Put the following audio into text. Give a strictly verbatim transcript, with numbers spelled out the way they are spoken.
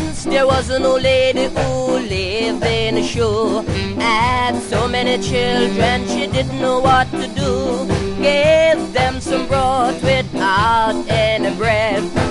Once there was an old lady who lived in a shoe. Had so many children she didn't know what to do. Gave them some broth without any bread.